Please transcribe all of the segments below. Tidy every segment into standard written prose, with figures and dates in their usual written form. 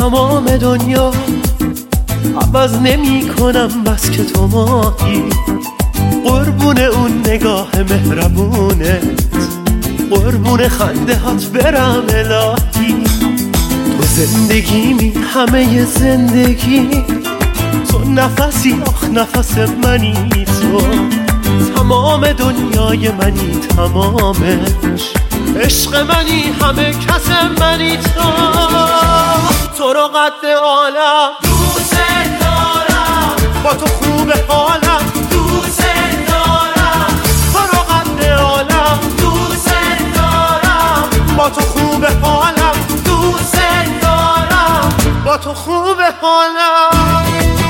تمام دنیا عوض نمی کنم بس که تو ماهی. قربون اون نگاه مهربونت، قربون خنده هات برم الهی. تو زندگیمی، همه زندگی، تو نفسی آخ نفس منی، تو تمام دنیای منی، تمامش عشق منی، همه کس منی. تو رو قد عالم دوست دارم، با تو خوب حالم دوست دارم. تو رو قد عالم دوست دارم، با تو خوب حالم دوست دارم، با تو خوب حالم.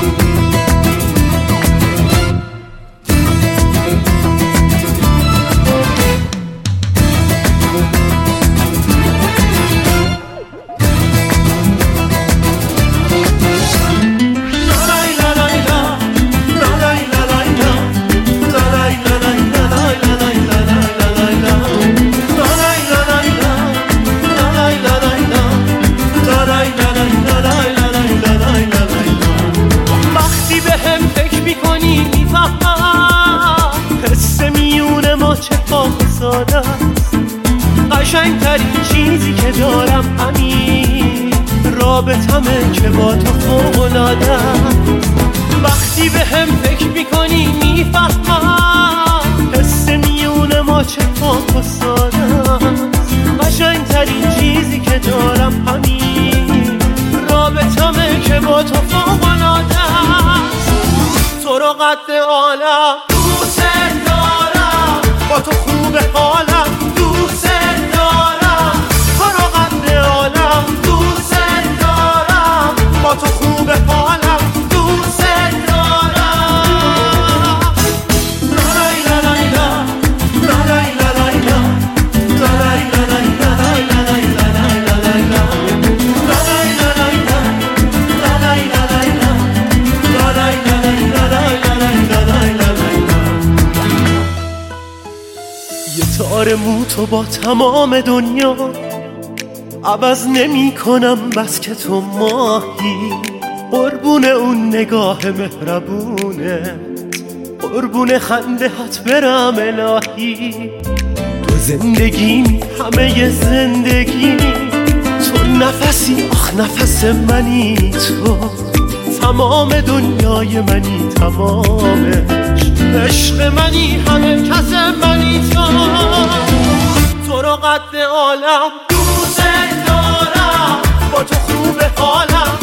قشنگترین چیزی که دارم همین رابطمه که با تو فوق‌العاده. وقتی به هم فکر میکنی میفهمم حس میون ما چه پاک و ساده. قشنگترین چیزی که دارم همین رابطمه که با تو فوق‌العاده. تو رو قد عالم دوست دارم، با تو خوب حالم دوست دارم. تو رو قد عالم دوست دارم، با تو خوب حالم دوست دارم. لا لا لا لا لا لا لا لا لا لا لا تار مو تو با تمام دنیا عوض نمی کنم بس که تو ماهی. قربون اون نگاه مهربونه، قربون خنده هات برم الهی. تو زندگیمی، همه زندگیمی، تو نفسی آخ نفس منی، تو تمام دنیای منی، تمامش عشق منی، همه کس منی. تو رو قد عالم دوست دارم، با تو خوب حالم